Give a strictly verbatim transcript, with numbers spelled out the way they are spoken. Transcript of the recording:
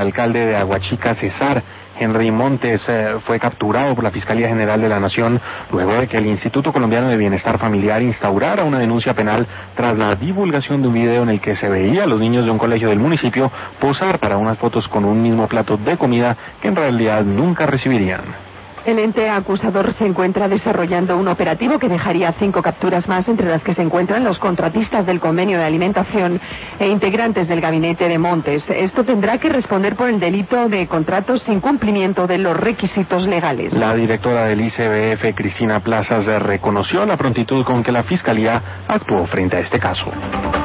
El alcalde de Aguachica, César Henry Montes, eh, fue capturado por la Fiscalía General de la Nación luego de que el Instituto Colombiano de Bienestar Familiar instaurara una denuncia penal tras la divulgación de un video en el que se veía a los niños de un colegio del municipio posar para unas fotos con un mismo plato de comida que en realidad nunca recibirían. El ente acusador se encuentra desarrollando un operativo que dejaría cinco capturas más, entre las que se encuentran los contratistas del convenio de alimentación e integrantes del gabinete de Montes. Esto tendrá que responder por el delito de contratos sin cumplimiento de los requisitos legales. La directora del I C B F, Cristina Plazas, reconoció la prontitud con que la Fiscalía actuó frente a este caso.